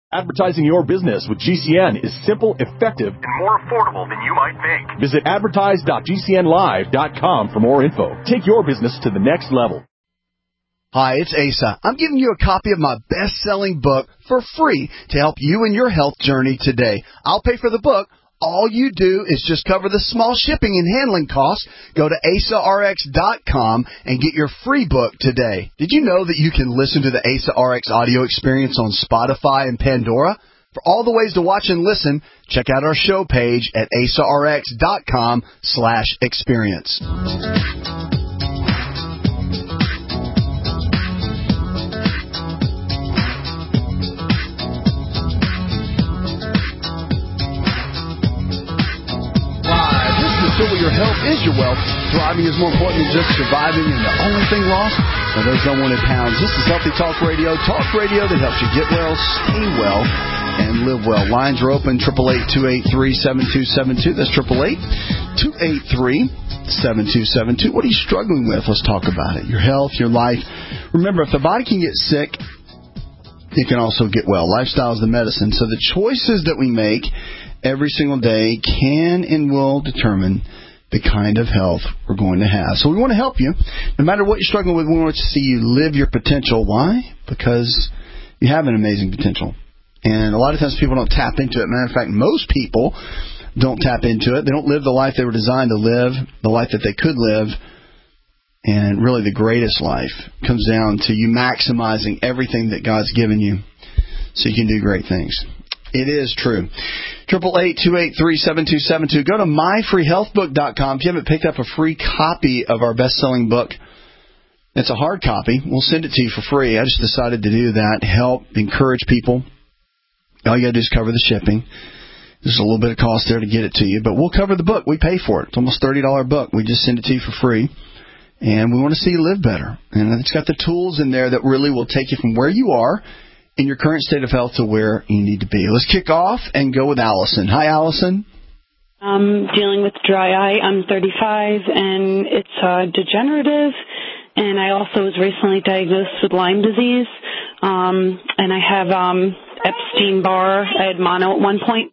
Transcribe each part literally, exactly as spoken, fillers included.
Advertising your business with G C N is simple, effective, and more affordable than you might think. Visit advertise dot g c n live dot com for more info. Take your business to the next level. Hi, it's Asa. I'm giving you a copy of my best-selling book for free to help you in your health journey today. I'll pay for the book. All you do is just cover the small shipping and handling costs. Go to asa r x dot com and get your free book today. Did you know that you can listen to the Asa R X audio experience on Spotify and Pandora? For all the ways to watch and listen, check out our show page at asa r x dot com slash experience. Your health is your wealth. Thriving is more important than just surviving, and the only thing lost are those unwanted pounds. This is Healthy Talk Radio, talk radio that helps you get well, stay well, and live well. Lines are open, eight eight eight, two eight three, seven two seven two. That's eight eight eight, two eight three, seven two seven two. What are you struggling with? Let's talk about it. Your health, your life. Remember, if the body can get sick, it can also get well. Lifestyle is the medicine. So the choices that we make every single day can and will determine the kind of health we're going to have. So we want to help you. No matter what you're struggling with, we want to see you live your potential. Why? Because you have an amazing potential. And a lot of times people don't tap into it. Matter of fact, most people don't tap into it. They don't live the life they were designed to live, the life that they could live. And really the greatest life comes down to you maximizing everything that God's given you so you can do great things. It is true. eight eight eight, two eight three, seven two seven two. Go to my free health book dot com. If you haven't picked up a free copy of our best-selling book, it's a hard copy. We'll send it to you for free. I just decided to do that, help, encourage people. All you got to do is cover the shipping. There's a little bit of cost there to get it to you, but we'll cover the book. We pay for it. It's almost a thirty dollars book. We just send it to you for free, and we want to see you live better. And it's got the tools in there that really will take you from where you are in your current state of health to where you need to be. Let's kick off and go with Allison. Hi, Allison. I'm dealing with dry eye. I'm thirty-five, and it's uh, degenerative. And I also was recently diagnosed with Lyme disease. Um, and I have um, Epstein-Barr. I had mono at one point.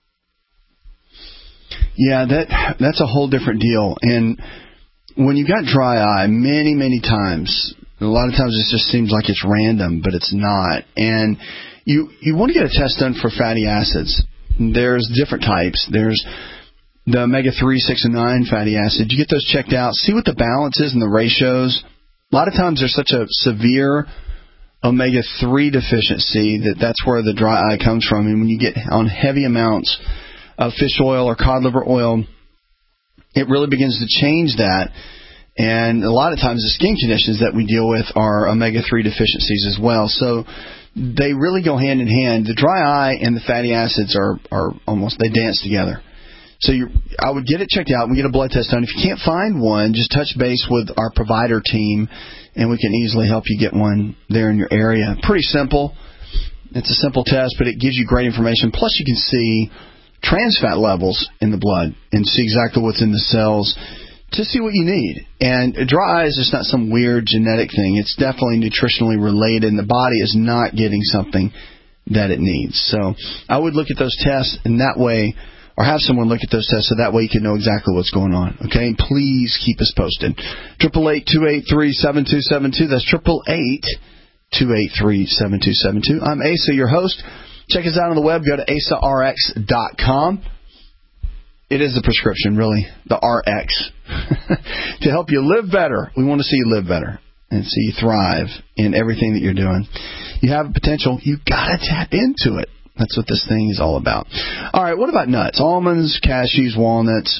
Yeah, that that's a whole different deal. And when you got dry eye, many, many times, a lot of times it just seems like it's random, but it's not. And you you want to get a test done for fatty acids. There's different types. There's the omega three, six, and nine fatty acids. You get those checked out. See what the balance is and the ratios. A lot of times there's such a severe omega three deficiency that that's where the dry eye comes from. And when you get on heavy amounts of fish oil or cod liver oil, it really begins to change that. And a lot of times the skin conditions that we deal with are omega three deficiencies as well. So they really go hand in hand. The dry eye and the fatty acids are, are almost, they dance together. So you, I would get it checked out and get a blood test done. If you can't find one, just touch base with our provider team, and we can easily help you get one there in your area. Pretty simple. It's a simple test, but it gives you great information. Plus, you can see trans fat levels in the blood and see exactly what's in the cells to see what you need. And dry eye is just not some weird genetic thing. It's definitely nutritionally related, and the body is not getting something that it needs. So I would look at those tests in that way, or have someone look at those tests so that way you can know exactly what's going on. Okay? And please keep us posted. eight eight eight, two eight three, seven two seven two. That's eight eight eight, two eight three, seven two seven two. I'm Asa, your host. Check us out on the web. Go to asa r x dot com. It is the prescription, really, the R X, to help you live better. We want to see you live better and see you thrive in everything that you're doing. You have potential. You've got to tap into it. That's what this thing is all about. All right, what about nuts? Almonds, cashews, walnuts,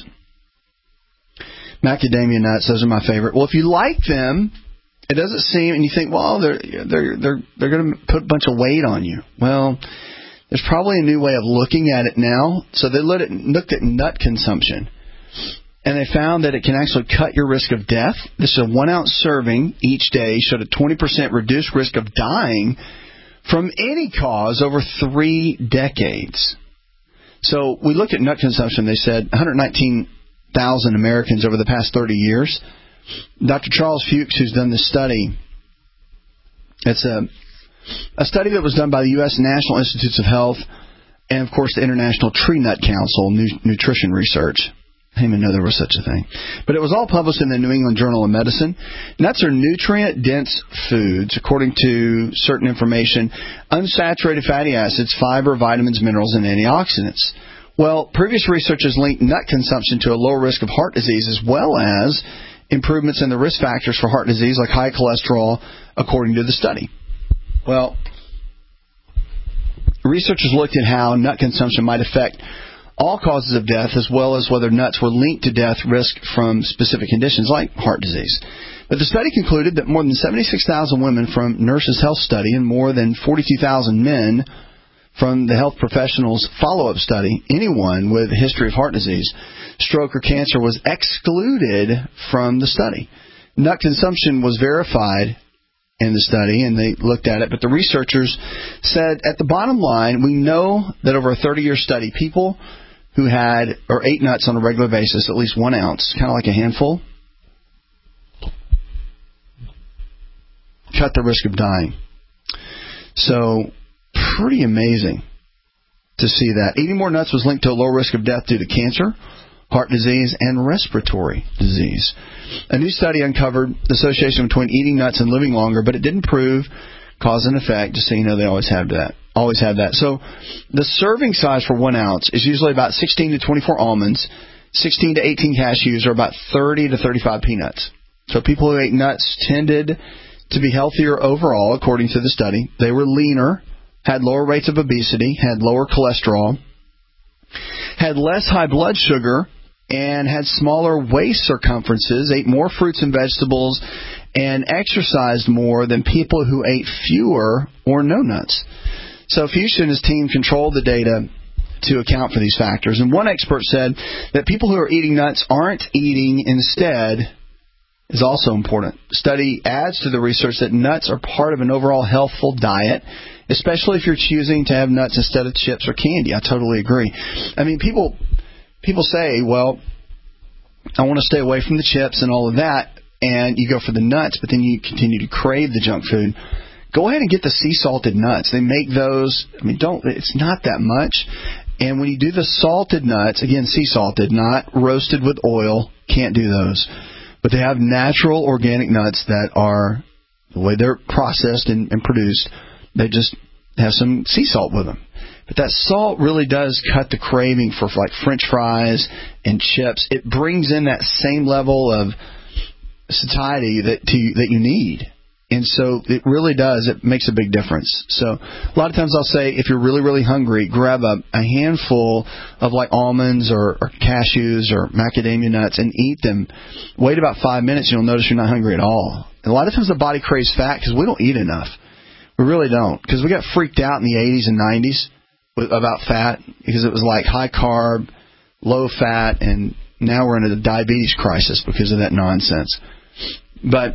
macadamia nuts. Those are my favorite. Well, if you like them, it doesn't seem, and you think, well, they're they're they're they're going to put a bunch of weight on you. Well, there's probably a new way of looking at it now. So they looked at, looked at nut consumption, and they found that it can actually cut your risk of death. This is a one-ounce serving each day, showed a twenty percent reduced risk of dying from any cause over three decades. So we looked at nut consumption. They said one hundred nineteen thousand Americans over the past thirty years. Doctor Charles Fuchs, who's done this study, it's a a study that was done by the U S National Institutes of Health and, of course, the International Tree Nut Council Nu- Nutrition Research. I didn't even know there was such a thing. But it was all published in the New England Journal of Medicine. Nuts are nutrient-dense foods, according to certain information, unsaturated fatty acids, fiber, vitamins, minerals, and antioxidants. Well, previous research has linked nut consumption to a lower risk of heart disease as well as improvements in the risk factors for heart disease like high cholesterol, according to the study. Well, researchers looked at how nut consumption might affect all causes of death, as well as whether nuts were linked to death risk from specific conditions like heart disease. But the study concluded that more than seventy-six thousand women from Nurses Health Study and more than forty-two thousand men from the Health Professionals Follow-Up Study, anyone with a history of heart disease, stroke, or cancer was excluded from the study. Nut consumption was verified in the study, and they looked at it, but the researchers said, at the bottom line, we know that over a thirty-year study, people who had or ate nuts on a regular basis, at least one ounce, kind of like a handful, cut the risk of dying. So, pretty amazing to see that. Eating more nuts was linked to a low risk of death due to cancer, heart disease, and respiratory disease. A new study uncovered the association between eating nuts and living longer, but it didn't prove cause and effect. Just so you know, they always have that. Always have that. So the serving size for one ounce is usually about sixteen to twenty-four almonds, sixteen to eighteen cashews, or about thirty to thirty-five peanuts. So people who ate nuts tended to be healthier overall, according to the study. They were leaner, had lower rates of obesity, had lower cholesterol, had less high blood sugar, and had smaller waist circumferences, ate more fruits and vegetables, and exercised more than people who ate fewer or no nuts. So Fuchs and his team controlled the data to account for these factors. And one expert said that people who are eating nuts aren't eating instead is also important. The study adds to the research that nuts are part of an overall healthful diet, especially if you're choosing to have nuts instead of chips or candy. I totally agree. I mean, people people say, well, I want to stay away from the chips and all of that, and you go for the nuts, but then you continue to crave the junk food. Go ahead and get the sea salted nuts. They make those, I mean, don't, it's not that much. And when you do the salted nuts, again, sea salted, not roasted with oil, can't do those. But they have natural organic nuts that are, the way they're processed and, and produced, they just have some sea salt with them. But that salt really does cut the craving for like French fries and chips. It brings in that same level of satiety that to, that you need. And so it really does. It makes a big difference. So a lot of times I'll say if you're really, really hungry, grab a, a handful of like almonds or, or cashews or macadamia nuts and eat them. Wait about five minutes. You'll notice you're not hungry at all. And a lot of times the body craves fat because we don't eat enough. We really don't. Because we got freaked out in the eighties and nineties with, about fat because it was like high carb, low fat, and now we're in a diabetes crisis because of that nonsense. But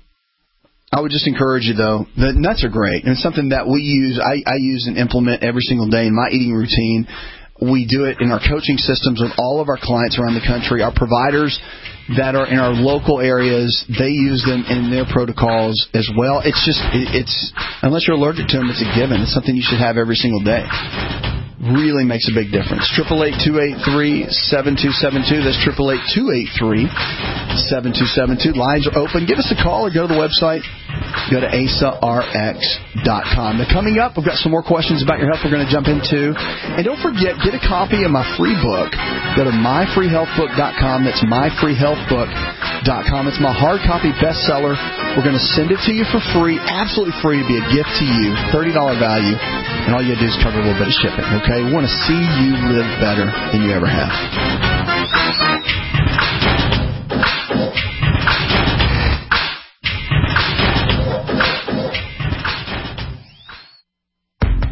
I would just encourage you, though, the nuts are great. And it's something that we use, I, I use and implement every single day in my eating routine. We do it in our coaching systems with all of our clients around the country. Our providers that are in our local areas, they use them in their protocols as well. It's just, it's unless you're allergic to them, it's a given. It's something you should have every single day. Really makes a big difference. eight eight eight, two eight three, seven two seven two. That's eight eight eight, two eight three, seven two seven two. Lines are open. Give us a call or go to the website. Go to asa r x dot com. Now, coming up, we've got some more questions about your health we're going to jump into. And don't forget, get a copy of my free book. Go to my free health book dot com. That's my free health book dot com. It's my hard copy bestseller. We're going to send it to you for free, absolutely free, to be a gift to you, thirty dollars value. And all you got to do is cover a little bit of shipping, okay? We want to see you live better than you ever have.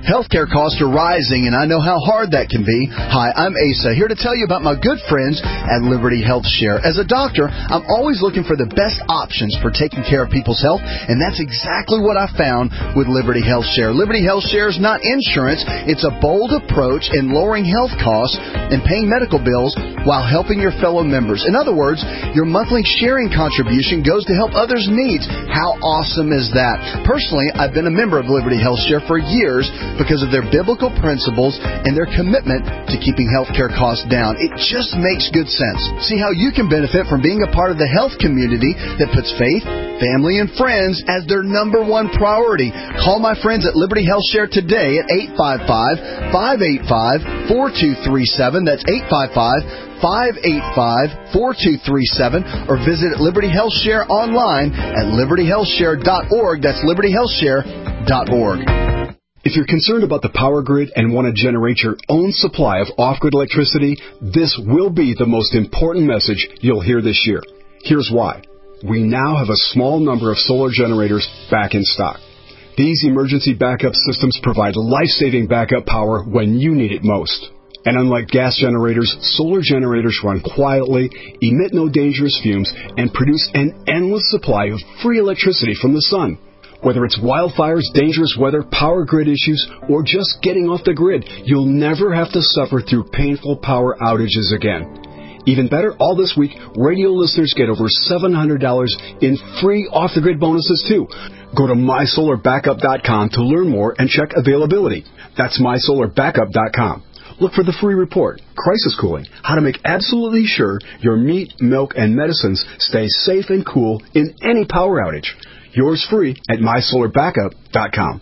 Healthcare costs are rising, and I know how hard that can be. Hi, I'm Asa, here to tell you about my good friends at Liberty Health Share. As a doctor, I'm always looking for the best options for taking care of people's health, and that's exactly what I found with Liberty Health Share. Liberty Health Share is not insurance. It's a bold approach in lowering health costs and paying medical bills while helping your fellow members. In other words, your monthly sharing contribution goes to help others' needs. How awesome is that? Personally, I've been a member of Liberty Health Share for years because of their biblical principles and their commitment to keeping healthcare costs down. It just makes good sense. See how you can benefit from being a part of the health community that puts faith, family, and friends as their number one priority. Call my friends at Liberty Health Share today at eight five five, five eight five, four two three seven. That's eight five five, five eight five, four two three seven, or visit Liberty Health Share online at liberty health share dot org. That's liberty health share dot org. If you're concerned about the power grid and want to generate your own supply of off-grid electricity, this will be the most important message you'll hear this year. Here's why. We now have a small number of solar generators back in stock. These emergency backup systems provide life-saving backup power when you need it most. And unlike gas generators, solar generators run quietly, emit no dangerous fumes, and produce an endless supply of free electricity from the sun. Whether it's wildfires, dangerous weather, power grid issues, or just getting off the grid, you'll never have to suffer through painful power outages again. Even better, all this week, radio listeners get over seven hundred dollars in free off-the-grid bonuses, too. Go to my solar backup dot com to learn more and check availability. That's my solar backup dot com. Look for the free report, Crisis Cooling, how to make absolutely sure your meat, milk, and medicines stay safe and cool in any power outage. Yours free at my solar backup dot com.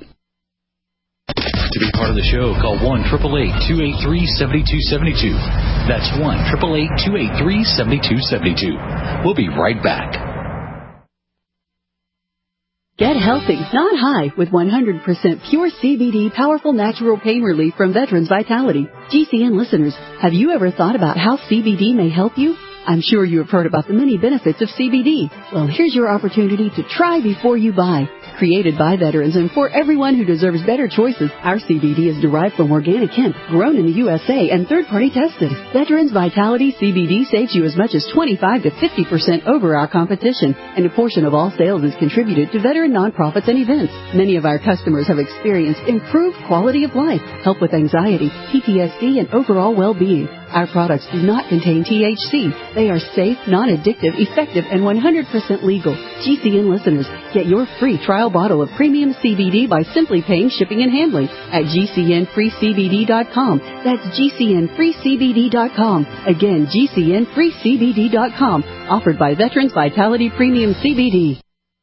To be part of the show, call one eight eight eight, two eight three, seven two seven two. That's one eight eight eight, two eight three, seven two seven two. We'll be right back. Get healthy, not high, with one hundred percent pure C B D powerful natural pain relief from Veterans Vitality. G C N listeners, have you ever thought about how C B D may help you? I'm sure you have heard about the many benefits of C B D. Well, here's your opportunity to try before you buy. Created by veterans and for everyone who deserves better choices, our C B D is derived from organic hemp, grown in the U S A and third-party tested. Veterans Vitality C B D saves you as much as twenty-five to fifty percent over our competition, and a portion of all sales is contributed to veteran nonprofits and events. Many of our customers have experienced improved quality of life, help with anxiety, P T S D, and overall well-being. Our products do not contain T H C. They are safe, non-addictive, effective, and one hundred percent legal. G C N listeners, get your free trial bottle of premium C B D by simply paying shipping and handling at G C N free C B D dot com. That's G C N free C B D dot com. Again, G C N free C B D dot com. Offered by Veterans Vitality Premium C B D.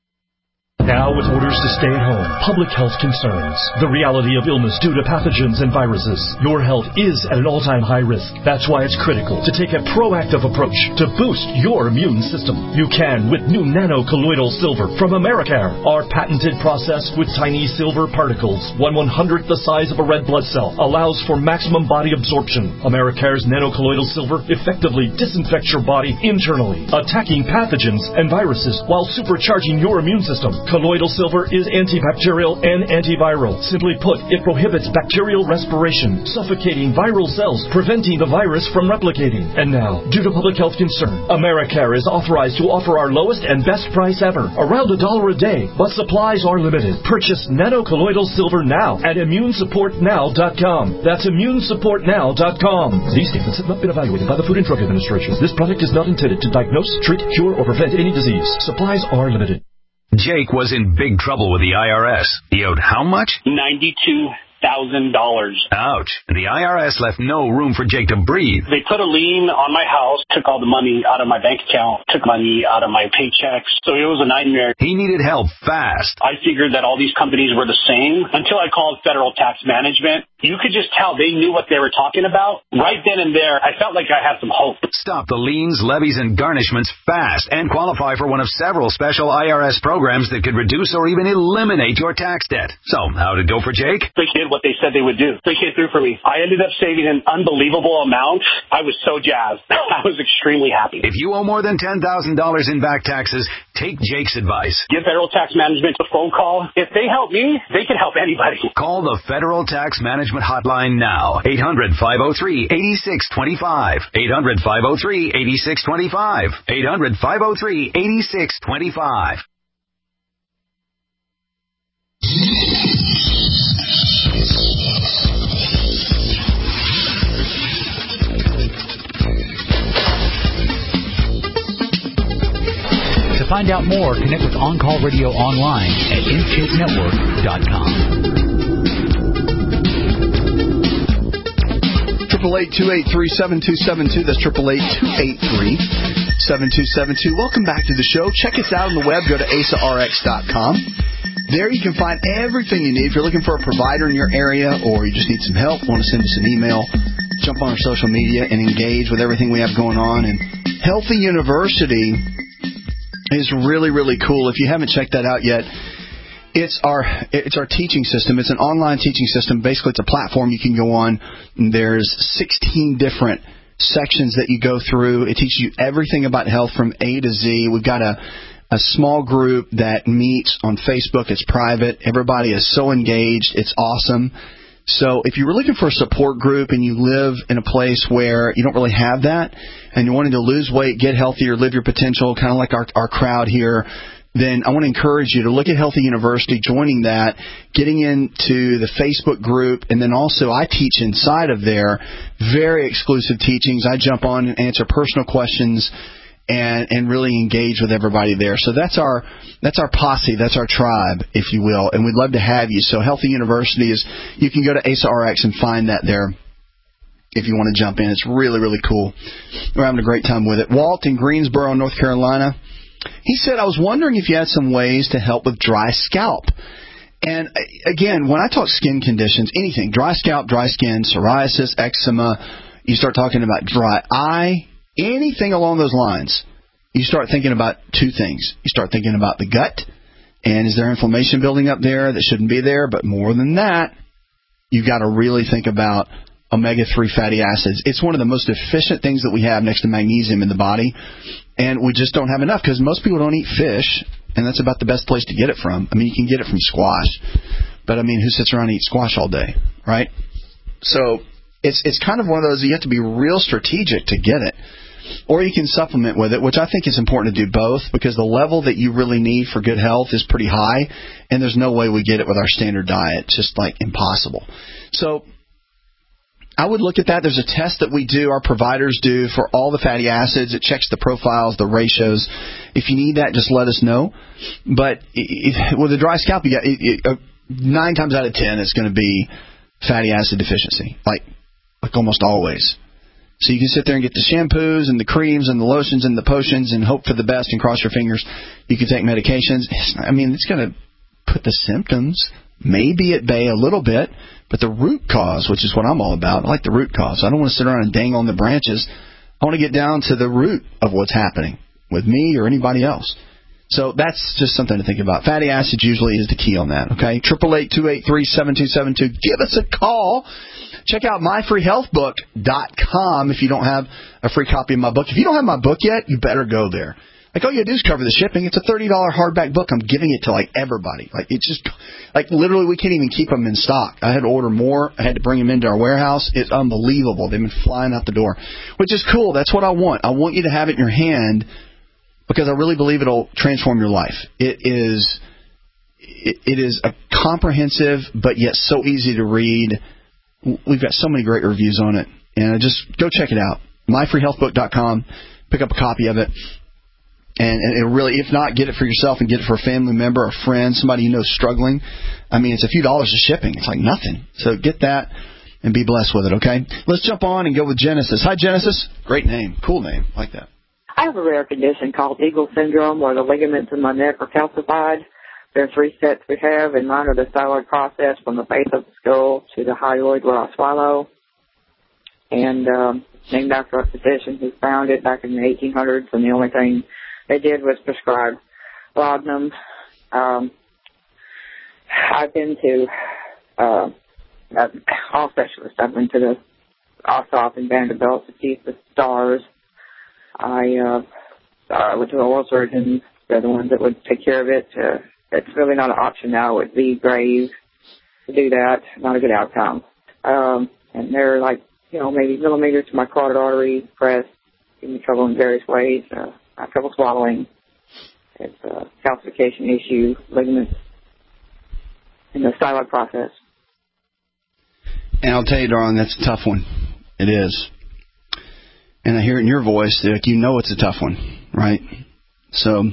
Now with orders to stay at home, public health concerns, the reality of illness due to pathogens and viruses, your health is at an all-time high risk. That's why it's critical to take a proactive approach to boost your immune system. You can with new nano-colloidal silver from Americare. Our patented process with tiny silver particles, one one-hundredth the size of a red blood cell, allows for maximum body absorption. Americare's nano-colloidal silver effectively disinfects your body internally, attacking pathogens and viruses while supercharging your immune system. Colloidal silver is antibacterial and antiviral. Simply put, it prohibits bacterial respiration, suffocating viral cells, preventing the virus from replicating. And now, due to public health concern, Americare is authorized to offer our lowest and best price ever, around a dollar a day, but supplies are limited. Purchase nano-colloidal silver now at immune support now dot com. That's immune support now dot com. These statements have not been evaluated by the Food and Drug Administration. This product is not intended to diagnose, treat, cure, or prevent any disease. Supplies are limited. Jake was in big trouble with the I R S. He owed how much? ninety-two thousand dollars. Ouch. And the I R S left no room for Jake to breathe. They put a lien on my house, took all the money out of my bank account, took money out of my paychecks. So it was a nightmare. He needed help fast. I figured that all these companies were the same until I called Federal Tax Management. You could just tell they knew what they were talking about. Right then and there, I felt like I had some hope. Stop the liens, levies, and garnishments fast and qualify for one of several special I R S programs that could reduce or even eliminate your tax debt. So, how'd it go for Jake? The kid what they said they would do. They came through for me. I ended up saving an unbelievable amount. I was so jazzed. I was extremely happy. If you owe more than ten thousand dollars in back taxes, take Jake's advice. Give Federal Tax Management a phone call. If they help me, they can help anybody. Call the Federal Tax Management Hotline now. eight hundred, five oh three, eight six two five. eight hundred, five oh three, eight six two five. eight hundred, five oh three, eight six two five. To find out more, connect with On Call Radio online at intake network dot com. Triple eight two eight three seven two seven two. That's triple eight two eight three seven two seven two. Welcome back to the show. Check us out on the web. Go to A S A R X dot com. There you can find everything you need. If you're looking for a provider in your area or you just need some help, want to send us an email, jump on our social media and engage with everything we have going on. And Healthy University is really, really cool. If you haven't checked that out yet, it's our it's our teaching system. It's an online teaching system. Basically, it's a platform you can go on. There's sixteen different sections that you go through. It teaches you everything about health from A to Z. We've got a a small group that meets on Facebook. It's private. Everybody is so engaged. It's awesome. So if you were looking for a support group and you live in a place where you don't really have that and you're wanting to lose weight, get healthier, live your potential, kind of like our, our crowd here, then I want to encourage you to look at Healthy University, joining that, getting into the Facebook group, and then also I teach inside of there, very exclusive teachings. I jump on and answer personal questions and and really engage with everybody there. So that's our that's our posse, that's our tribe, if you will, and we'd love to have you. So Healthy University is, you can go to A S A R X and find that there if you want to jump in. It's really, really cool. We're having a great time with it. Walt in Greensboro, North Carolina, he said, I was wondering if you had some ways to help with dry scalp. And again, when I talk skin conditions, anything, dry scalp, dry skin, psoriasis, eczema, you start talking about dry eye, anything along those lines, you start thinking about two things. You start thinking about the gut, and is there inflammation building up there that shouldn't be there? But more than that, you've got to really think about omega three fatty acids. It's one of the most efficient things that we have next to magnesium in the body, and we just don't have enough because most people don't eat fish, and that's about the best place to get it from. I mean, you can get it from squash, but I mean, who sits around and eats squash all day, right? So it's it's kind of one of those, you have to be real strategic to get it. Or you can supplement with it, which I think is important to do both, because the level that you really need for good health is pretty high, and there's no way we get it with our standard diet. It's just like impossible. So I would look at that. There's a test that we do, our providers do, for all the fatty acids. It checks the profiles, the ratios. If you need that, just let us know. But if, with a dry scalp, you got, it, it, uh, nine times out of ten, it's going to be fatty acid deficiency, like like almost always. So you can sit there and get the shampoos and the creams and the lotions and the potions and hope for the best and cross your fingers. You can take medications. It's not, I mean, it's going to put the symptoms maybe at bay a little bit, but the root cause, which is what I'm all about, I like the root cause. I don't want to sit around and dangle on the branches. I want to get down to the root of what's happening with me or anybody else. So that's just something to think about. Fatty acids usually is the key on that, okay? eight eight eight, two eight three, seven two seven two. Give us a call. Check out my free health book dot com if you don't have a free copy of my book. If you don't have my book yet, you better go there. Like, all you got to do is cover the shipping. It's a thirty dollars hardback book. I'm giving it to, like, everybody. Like, it's just, like, literally we can't even keep them in stock. I had to order more. I had to bring them into our warehouse. It's unbelievable. They've been flying out the door, which is cool. That's what I want. I want you to have it in your hand because I really believe it'll transform your life. It is, it, it is a comprehensive but yet so easy to read. We've got so many great reviews on it. And just go check it out. my free health book dot com. Pick up a copy of it. And, and it really, if not, get it for yourself and get it for a family member, a friend, somebody you know struggling. I mean, it's a few dollars of shipping. It's like nothing. So get that and be blessed with it, okay? Let's jump on and go with Genesis. Hi, Genesis. Great name. Cool name. I like that. I have a rare condition called Eagle syndrome, where the ligaments in my neck are calcified. There are three sets we have, and mine are the thyroid process from the base of the skull to the hyoid where I swallow. And um, named after a physician who found it back in the eighteen hundreds, and the only thing they did was prescribe laudanum. Um, I've been to uh, uh, all specialists. I've been to the Ossoff and Vanderbilt to see the stars. I uh, uh, went to the oral surgeons. They're the ones that would take care of it. Uh, it's really not an option now. It would be grave to do that. Not a good outcome. Um, and they're like, you know, maybe millimeters to my carotid artery, pressed, giving me trouble in various ways. Uh, I have trouble swallowing. It's a calcification issue, ligaments in the styloid process. And I'll tell you, darling, that's a tough one. It is. And I hear it in your voice, like you know it's a tough one, right? So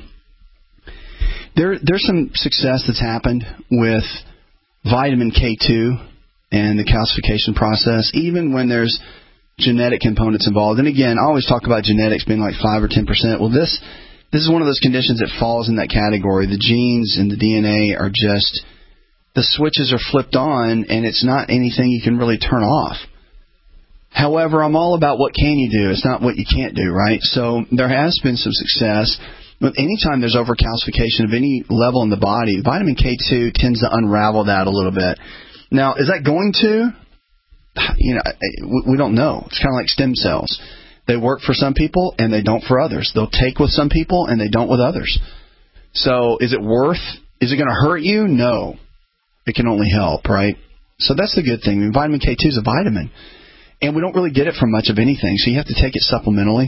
there, there's some success that's happened with vitamin K two and the calcification process, even when there's genetic components involved. And again, I always talk about genetics being like five or ten percent. Well, this this is one of those conditions that falls in that category. The genes and the D N A are just, the switches are flipped on, and it's not anything you can really turn off. However, I'm all about what can you do. It's not what you can't do, right? So there has been some success. But anytime there's overcalcification of any level in the body, vitamin K two tends to unravel that a little bit. Now, is that going to? You know, we don't know. It's kind of like stem cells. They work for some people, and they don't for others. They'll take with some people, and they don't with others. So is it worth? Is it going to hurt you? No. It can only help, right? So that's the good thing. I mean, vitamin K two is a vitamin. And we don't really get it from much of anything, so you have to take it supplementally.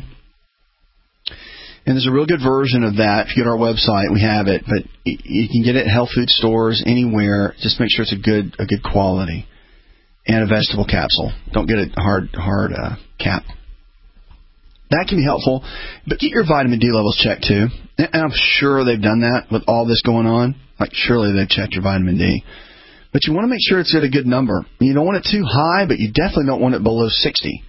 And there's a real good version of that. If you go to our website, we have it. But you can get it at health food stores, anywhere. Just make sure it's a good a good quality. And a vegetable capsule. Don't get a hard, hard uh, cap. That can be helpful. But get your vitamin D levels checked, too. And I'm sure they've done that with all this going on. Like, surely they've checked your vitamin D. But you want to make sure it's at a good number. You don't want it too high, but you definitely don't want it below sixty.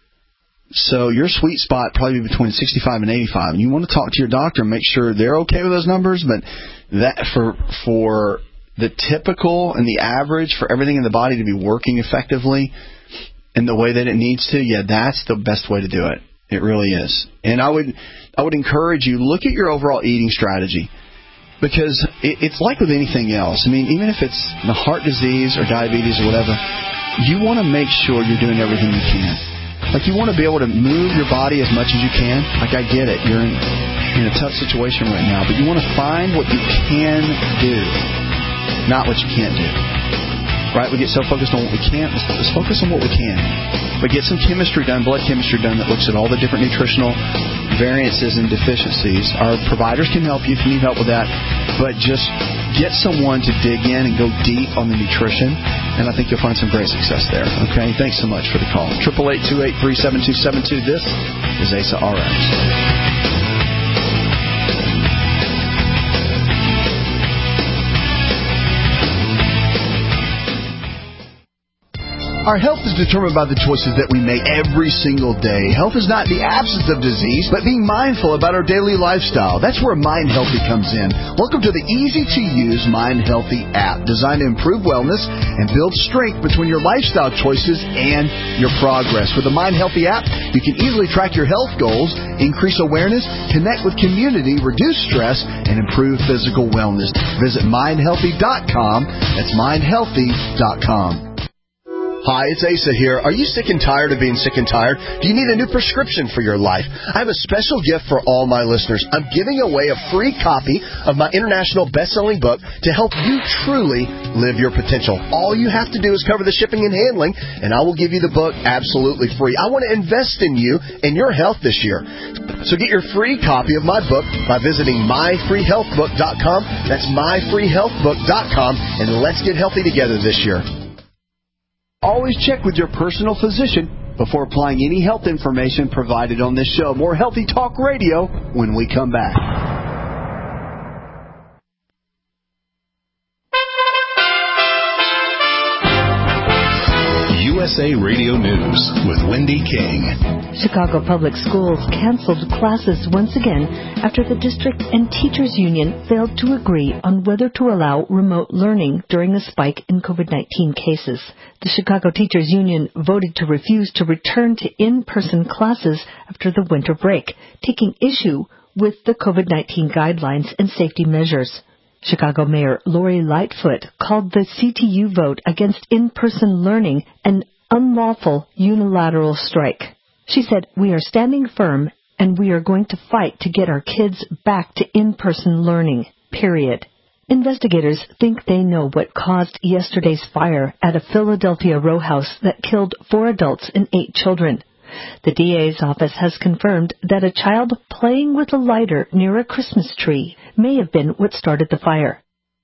So your sweet spot probably between sixty-five and eighty-five. And you want to talk to your doctor and make sure they're okay with those numbers. But that for for the typical and the average for everything in the body to be working effectively in the way that it needs to, yeah, that's the best way to do it. It really is. And I would I would encourage you, look at your overall eating strategy. Because it's like with anything else. I mean, even if it's the heart disease or diabetes or whatever, you want to make sure you're doing everything you can. Like, you want to be able to move your body as much as you can. Like, I get it. You're in, in a tough situation right now. But you want to find what you can do, not what you can't do. Right? We get so focused on what we can't. Let's, let's focus on what we can. But get some chemistry done, blood chemistry done, that looks at all the different nutritional variances and deficiencies. Our providers can help you if you need help with that. But just get someone to dig in and go deep on the nutrition, and I think you'll find some great success there. Okay? Thanks so much for the call. eight eight eight, two eight three, seven two seven two. This is A S A R X. Our health is determined by the choices that we make every single day. Health is not the absence of disease, but being mindful about our daily lifestyle. That's where Mind Healthy comes in. Welcome to the easy-to-use Mind Healthy app, designed to improve wellness and build strength between your lifestyle choices and your progress. With the Mind Healthy app, you can easily track your health goals, increase awareness, connect with community, reduce stress, and improve physical wellness. Visit mind healthy dot com. That's mind healthy dot com. Hi, it's Asa here. Are you sick and tired of being sick and tired? Do you need a new prescription for your life? I have a special gift for all my listeners. I'm giving away a free copy of my international best-selling book to help you truly live your potential. All you have to do is cover the shipping and handling, and I will give you the book absolutely free. I want to invest in you and your health this year. So get your free copy of my book by visiting my free health book dot com. That's my free health book dot com, and let's get healthy together this year. Always check with your personal physician before applying any health information provided on this show. More Healthy Talk Radio when we come back. U S A Radio News with Wendy King. Chicago Public Schools canceled classes once again after the district and teachers union failed to agree on whether to allow remote learning during a spike in COVID nineteen cases. The Chicago Teachers Union voted to refuse to return to in-person classes after the winter break, taking issue with the COVID nineteen guidelines and safety measures. Chicago Mayor Lori Lightfoot called the C T U vote against in-person learning an unlawful unilateral strike. She said, "We are standing firm and we are going to fight to get our kids back to in-person learning, period." Investigators think they know what caused yesterday's fire at a Philadelphia row house that killed four adults and eight children. The D A's office has confirmed that a child playing with a lighter near a Christmas tree may have been what started the fire.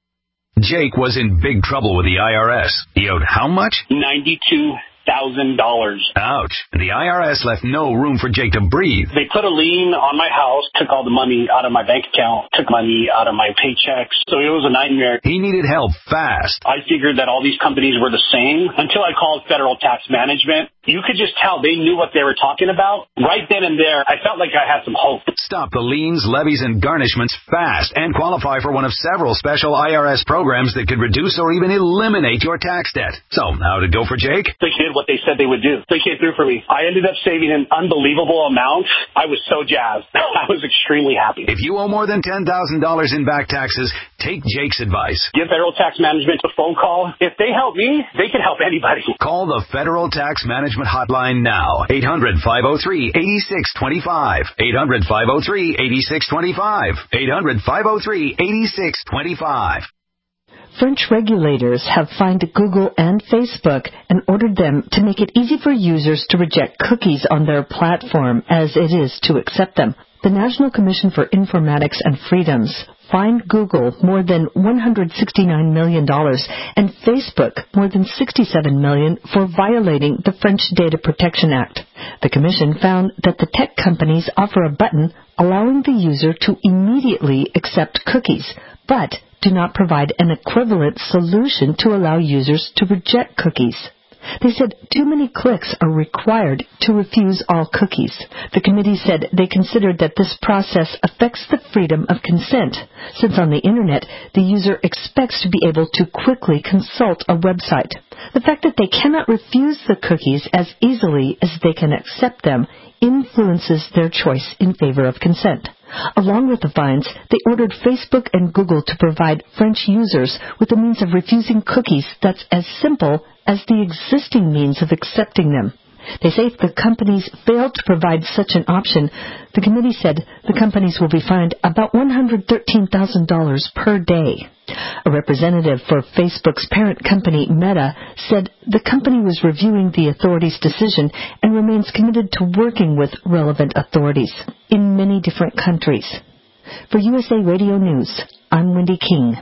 Jake was in big trouble with the I R S. He owed how much? ninety-two thousand dollars. Ouch. The I R S left no room for Jake to breathe. They put a lien on my house, took all the money out of my bank account, took money out of my paychecks. So it was a nightmare. He needed help fast. I figured that all these companies were the same until I called Federal Tax Management. You could just tell they knew what they were talking about. Right then and there, I felt like I had some hope. Stop the liens, levies, and garnishments fast and qualify for one of several special I R S programs that could reduce or even eliminate your tax debt. So, how'd it go for Jake? They did what they said they would do. They came through for me. I ended up saving an unbelievable amount. I was so jazzed. I was extremely happy. If you owe more than ten thousand dollars in back taxes, take Jake's advice. Give Federal Tax Management a phone call. If they help me, they can help anybody. Call the Federal Tax Management hotline now. eight hundred, five oh three, eight six two five. eight hundred, five oh three, eight six two five. eight hundred, five oh three, eight six two five. French regulators have fined Google and Facebook and ordered them to make it easy for users to reject cookies on their platform as it is to accept them. The National Commission for Informatics and Freedoms fined Google more than one hundred sixty-nine million dollars and Facebook more than sixty-seven million dollars for violating the French Data Protection Act. The Commission found that the tech companies offer a button allowing the user to immediately accept cookies, but do not provide an equivalent solution to allow users to reject cookies. They said too many clicks are required to refuse all cookies. The committee said they considered that this process affects the freedom of consent, since on the Internet, the user expects to be able to quickly consult a website. The fact that they cannot refuse the cookies as easily as they can accept them influences their choice in favor of consent. Along with the fines, they ordered Facebook and Google to provide French users with a means of refusing cookies that's as simple as the existing means of accepting them. They say if the companies fail to provide such an option, the committee said the companies will be fined about one hundred thirteen thousand dollars per day. A representative for Facebook's parent company, Meta, said the company was reviewing the authorities' decision and remains committed to working with relevant authorities in many different countries. For U S A Radio News, I'm Wendy King.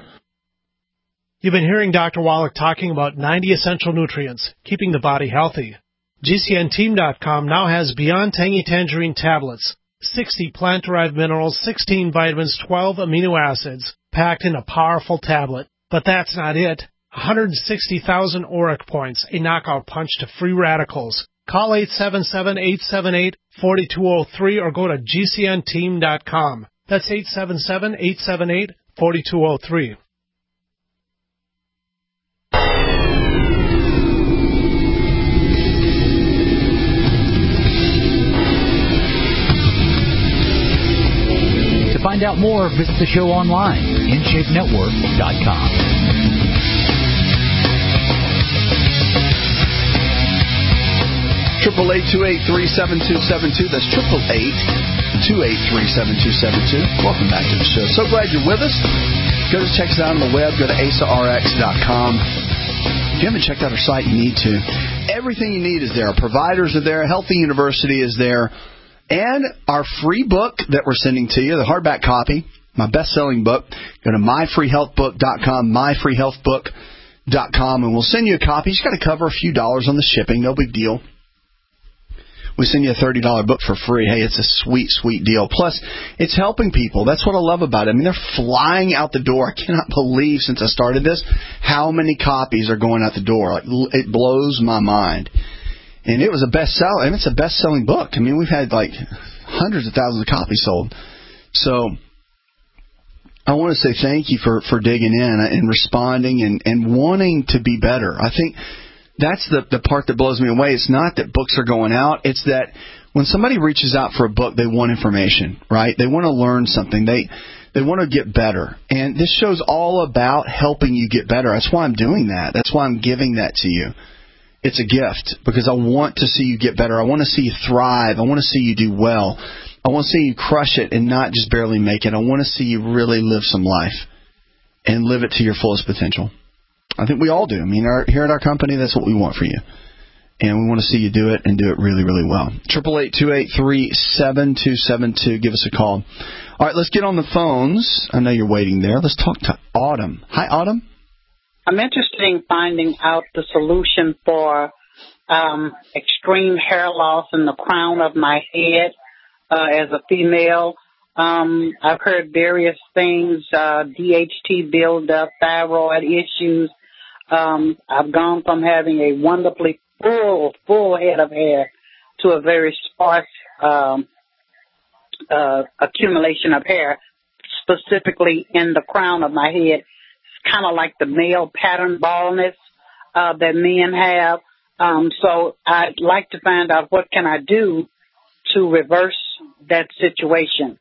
You've been hearing Doctor Wallach talking about ninety essential nutrients, keeping the body healthy. G C N team dot com now has Beyond Tangy Tangerine tablets, sixty plant-derived minerals, sixteen vitamins, twelve amino acids, packed in a powerful tablet. But that's not it. one hundred sixty thousand auric points, a knockout punch to free radicals. Call eight seven seven, eight seven eight, four two zero three or go to G C N team dot com. That's eight seven seven, eight seven eight, four two zero three. To find out more, visit the show online, in shape network dot com. Triple eight two eight three seven two seven two. That's triple eight two eight three seven two seven two. Welcome back to the show. So glad you're with us. Go to check us out on the web. Go to A S A R X dot com. If you haven't checked out our site, you need to. Everything you need is there. Our providers are there. Healthy University is there. And our free book that we're sending to you, the hardback copy, my best-selling book. Go to my free health book dot com, my free health book dot com, and we'll send you a copy. You just got to cover a few dollars on the shipping. No big deal. We send you a thirty dollars book for free. Hey, it's a sweet, sweet deal. Plus, it's helping people. That's what I love about it. I mean, they're flying out the door. I cannot believe, since I started this, how many copies are going out the door. Like, it blows my mind. And it was a bestseller, and it's a best-selling book. I mean, we've had like hundreds of thousands of copies sold. So I want to say thank you for, for digging in and responding and, and wanting to be better. I think that's the, the part that blows me away. It's not that books are going out. It's that when somebody reaches out for a book, they want information, right? They want to learn something. They They want to get better. And this show's all about helping you get better. That's why I'm doing that. That's why I'm giving that to you. It's a gift because I want to see you get better. I want to see you thrive. I want to see you do well. I want to see you crush it and not just barely make it. I want to see you really live some life and live it to your fullest potential. I think we all do. I mean, our, here at our company, that's what we want for you. And we want to see you do it and do it really, really well. eight eight eight, two eight three, seven two seven two. Give us a call. All right, let's get on the phones. I know you're waiting there. Let's talk to Autumn. Hi, Autumn. I'm interested in finding out the solution for um, extreme hair loss in the crown of my head uh, as a female. Um, I've heard various things, uh, D H T buildup, thyroid issues. Um, I've gone from having a wonderfully full, full head of hair to a very sparse um, uh, accumulation of hair, specifically in the crown of my head. Kind of like the male pattern baldness uh, that men have. Um, so I'd like to find out what can I do to reverse that situation.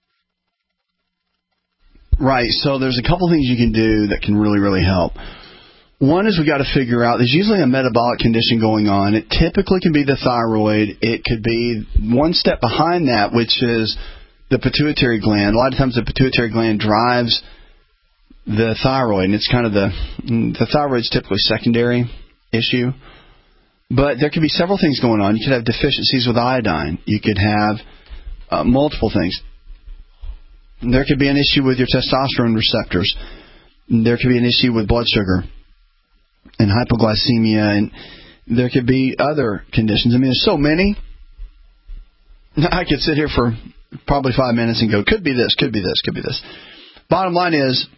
Right. So there's a couple things you can do that can really, really help. One is we got to figure out there's usually a metabolic condition going on. It typically can be the thyroid. It could be one step behind that, which is the pituitary gland. A lot of times the pituitary gland drives the thyroid, and it's kind of the the thyroid's typically secondary issue. But there could be several things going on. You could have deficiencies with iodine. You could have uh, multiple things. There could be an issue with your testosterone receptors. There could be an issue with blood sugar and hypoglycemia, and there could be other conditions. I mean, there's so many. I could sit here for probably five minutes and go, could be this, could be this, could be this. Bottom line is,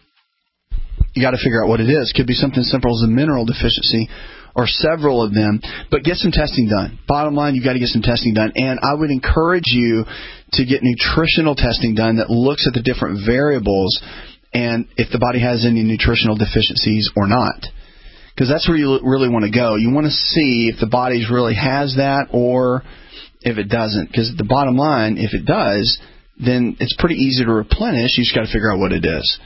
you got to figure out what it is. It could be something as simple as a mineral deficiency or several of them. But get some testing done. Bottom line, you've got to get some testing done. And I would encourage you to get nutritional testing done that looks at the different variables and if the body has any nutritional deficiencies or not. Because that's where you really want to go. You want to see if the body really has that or if it doesn't. Because the bottom line, if it does, then it's pretty easy to replenish. You just got to figure out what it is.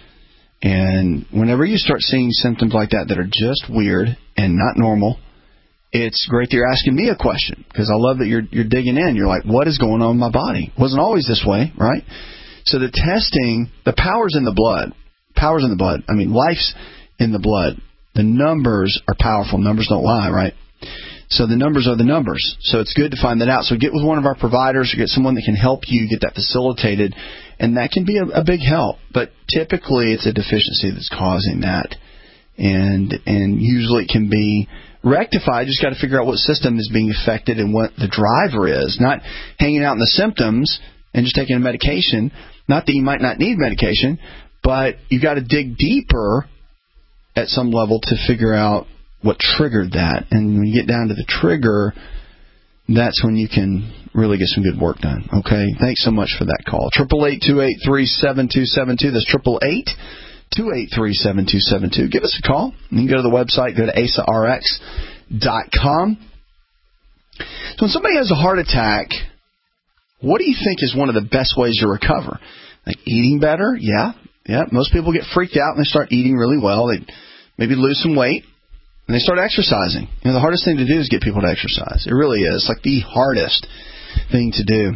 And whenever you start seeing symptoms like that that are just weird and not normal, it's great that you're asking me a question because I love that you're you're digging in. You're like, what is going on in my body? It wasn't always this way, right? So the testing, the power's in the blood. Power's in the blood. I mean, life's in the blood. The numbers are powerful. Numbers don't lie, right? So the numbers are the numbers. So it's good to find that out. So get with one of our providers or get someone that can help you get that facilitated. And that can be a, a big help. But typically it's a deficiency that's causing that. And and usually it can be rectified. You just got to figure out what system is being affected and what the driver is. Not hanging out in the symptoms and just taking a medication. Not that you might not need medication, but you got to dig deeper at some level to figure out what triggered that. And when you get down to the trigger, that's when you can really get some good work done. Okay? Thanks so much for that call. eight eight eight, two eight three, seven two seven two. That's eight eight eight, two eight three, seven two seven two. Give us a call. You can go to the website, go to A S A R X dot com. So when somebody has a heart attack, what do you think is one of the best ways to recover? Like eating better? Yeah. Yeah. Most people get freaked out and they start eating really well. They maybe lose some weight. And they start exercising. You know, the hardest thing to do is get people to exercise. It really is. It's like the hardest thing to do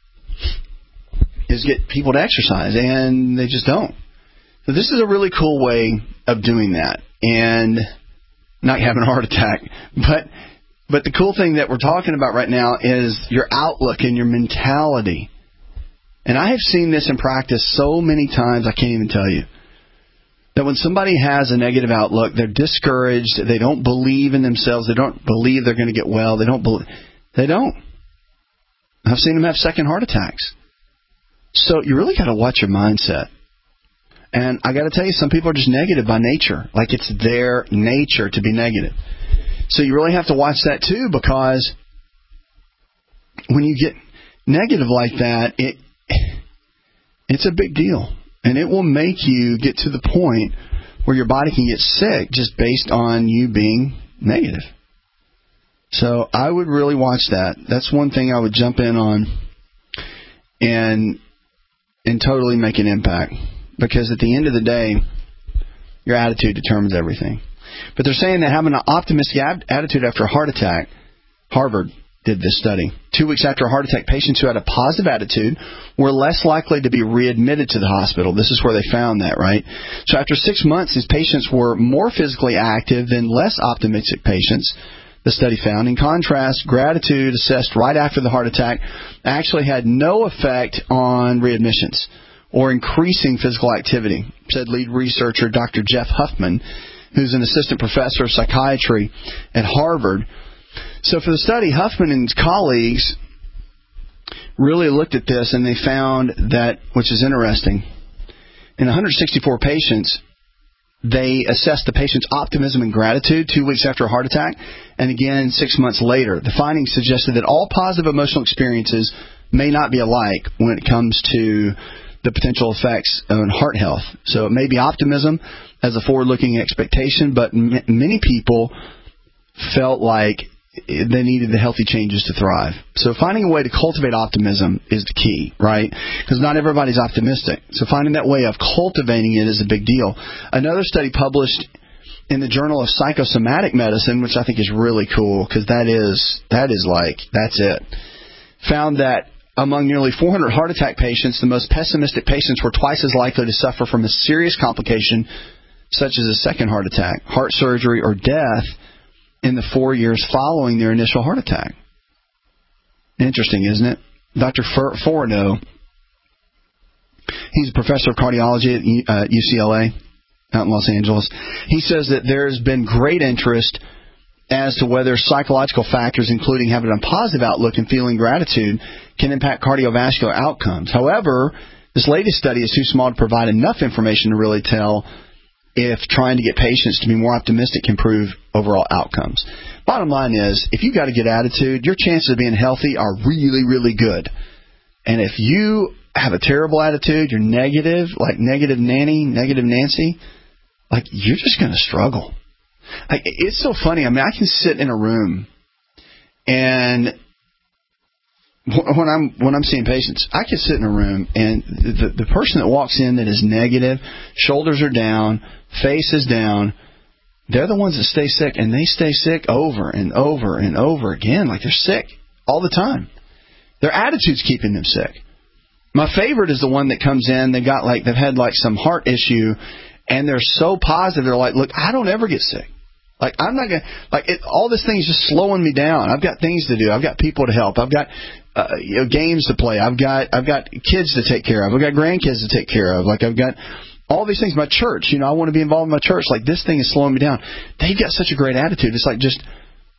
is get people to exercise, and they just don't. So this is a really cool way of doing that and not having a heart attack. But but the cool thing that we're talking about right now is your outlook and your mentality. And I have seen this in practice so many times I can't even tell you. That when somebody has a negative outlook, they're discouraged, they don't believe in themselves, they don't believe they're going to get well, they don't believe, they don't. I've seen them have second heart attacks. So you really got to watch your mindset. And I got to tell you, some people are just negative by nature, like it's their nature to be negative. So you really have to watch that too, because when you get negative like that, it it's a big deal. And it will make you get to the point where your body can get sick just based on you being negative. So I would really watch that. That's one thing I would jump in on and and totally make an impact. because at the end of the day, your attitude determines everything. But they're saying that having an optimistic attitude after a heart attack, Harvard did this study. Two weeks after a heart attack, patients who had a positive attitude were less likely to be readmitted to the hospital. This is where they found that, right? So after six months, these patients were more physically active than less optimistic patients, the study found. In contrast, gratitude assessed right after the heart attack actually had no effect on readmissions or increasing physical activity, said lead researcher Doctor Jeff Huffman, who's an assistant professor of psychiatry at Harvard. So for the study, Huffman and his colleagues really looked at this, and they found that, which is interesting, in one hundred sixty-four patients, they assessed the patient's optimism and gratitude two weeks after a heart attack, and again six months later. The findings suggested that all positive emotional experiences may not be alike when it comes to the potential effects on heart health. So it may be optimism as a forward-looking expectation, but m- many people felt like they needed the healthy changes to thrive. So finding a way to cultivate optimism is the key, right? Because not everybody's optimistic. So finding that way of cultivating it is a big deal. Another study published in the Journal of Psychosomatic Medicine, which I think is really cool, because that is, that is like, that's it, found that among nearly four hundred heart attack patients, the most pessimistic patients were twice as likely to suffer from a serious complication, such as a second heart attack, heart surgery, or death in the four years following their initial heart attack. Interesting, isn't it? Doctor Forno, he's a professor of cardiology at uh, U C L A out in Los Angeles. He says that there's been great interest as to whether psychological factors, including having a positive outlook and feeling gratitude, can impact cardiovascular outcomes. However, this latest study is too small to provide enough information to really tell if trying to get patients to be more optimistic can improve overall outcomes. Bottom line is, if you've got a good attitude, your chances of being healthy are really, really good. And if you have a terrible attitude, you're negative, like negative Nanny, negative Nancy, like you're just going to struggle. Like, it's so funny. I mean, I can sit in a room and when I'm when I'm seeing patients, I can sit in a room and the the person that walks in that is negative, shoulders are down, face is down, they're the ones that stay sick, and they stay sick over and over and over again, like they're sick all the time. Their attitude's keeping them sick. My favorite is the one that comes in, they got like they've had like some heart issue, and they're so positive. They're like, look, I don't ever get sick. Like, I'm not going to, like, it, all this thing is just slowing me down. I've got things to do. I've got people to help. I've got, uh, you know, games to play. I've got, I've got kids to take care of. I've got grandkids to take care of. Like, I've got all these things. My church, you know, I want to be involved in my church. Like, this thing is slowing me down. They've got such a great attitude. It's like just,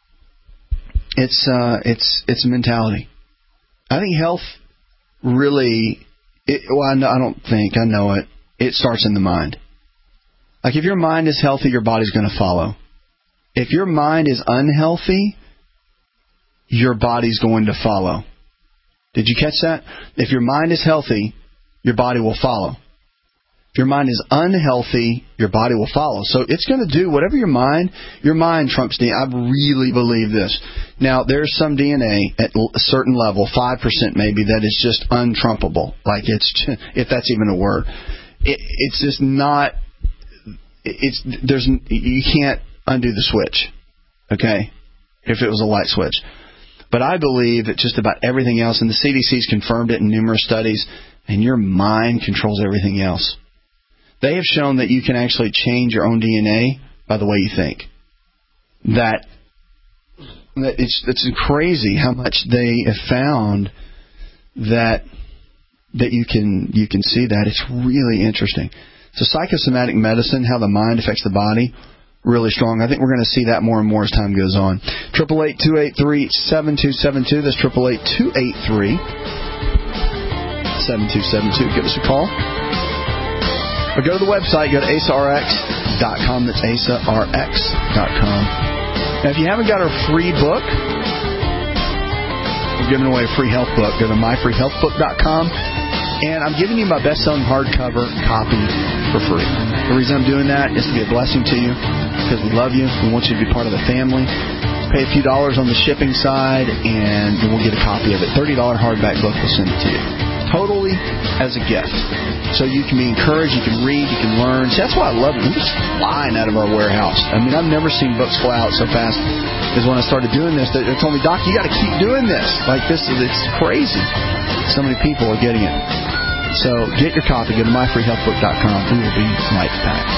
it's, uh, it's, it's a mentality. I think health really, it, well, I, know, I don't think, I know it. It starts in the mind. Like, if your mind is healthy, your body's going to follow. If your mind is unhealthy, your body's going to follow. Did you catch that? If your mind is healthy, your body will follow. If your mind is unhealthy, your body will follow. So it's going to do whatever your mind, your mind trumps D N A. I really believe this. Now, there's some D N A at a certain level, five percent maybe, that is just untrumpable. Like, it's, if that's even a word. It, it's just not, it's, there's, you can't undo the switch, okay, if it was a light switch. But I believe that just about everything else, and the C D C's confirmed it in numerous studies, and your mind controls everything else. They have shown that you can actually change your own D N A by the way you think. That, that it's, it's crazy how much they have found that that you can you can see that. It's really interesting. So psychosomatic medicine, how the mind affects the body, really strong. I think we're going to see that more and more as time goes on. eight eight eight, two eight three, seven two seven two. That's eight eight eight, two eight three, seven two seven two. Give us a call. Or go to the website. Go to A S A R X dot com. That's A S A R X dot com. Now, if you haven't got our free book, we're giving away a free health book. Go to my free health book dot com. And I'm giving you my best-selling hardcover copy for free. The reason I'm doing that is to be a blessing to you, because we love you. We want you to be part of the family. Pay a few dollars on the shipping side, and we'll get a copy of it. thirty dollars hardback book, we'll send it to you. Totally freely as a gift. So you can be encouraged, you can read, you can learn. See, that's why I love it. I'm just flying out of our warehouse. I mean, I've never seen books fly out so fast as when I started doing this. They told me, Doc, you got to keep doing this. Like, this is, it's crazy. So many people are getting it. So get your copy. Go to my free health book dot com. We will be right back.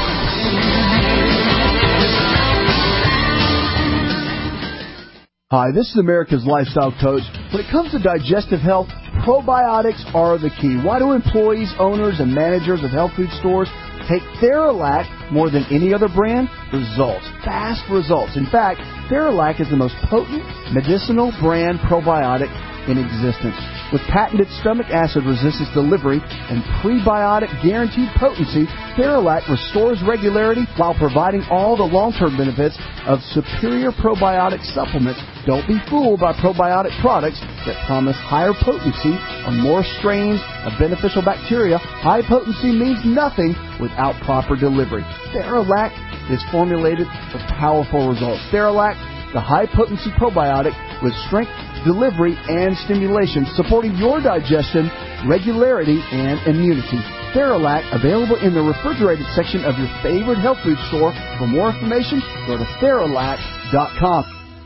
Hi, this is America's Lifestyle Coach. When it comes to digestive health, probiotics are the key. Why do employees, owners, and managers of health food stores take Theralac more than any other brand? Results. Fast results. In fact, Theralac is the most potent medicinal brand probiotic in existence. With patented stomach acid resistance delivery and prebiotic guaranteed potency, Theralac restores regularity while providing all the long-term benefits of superior probiotic supplements. Don't be fooled by probiotic products that promise higher potency or more strains of beneficial bacteria. High potency means nothing without proper delivery. Theralac is formulated for powerful results. Theralac, the high-potency probiotic with strength, delivery, and stimulation, supporting your digestion, regularity, and immunity. Theralac, available in the refrigerated section of your favorite health food store. For more information, go to Theralac dot com.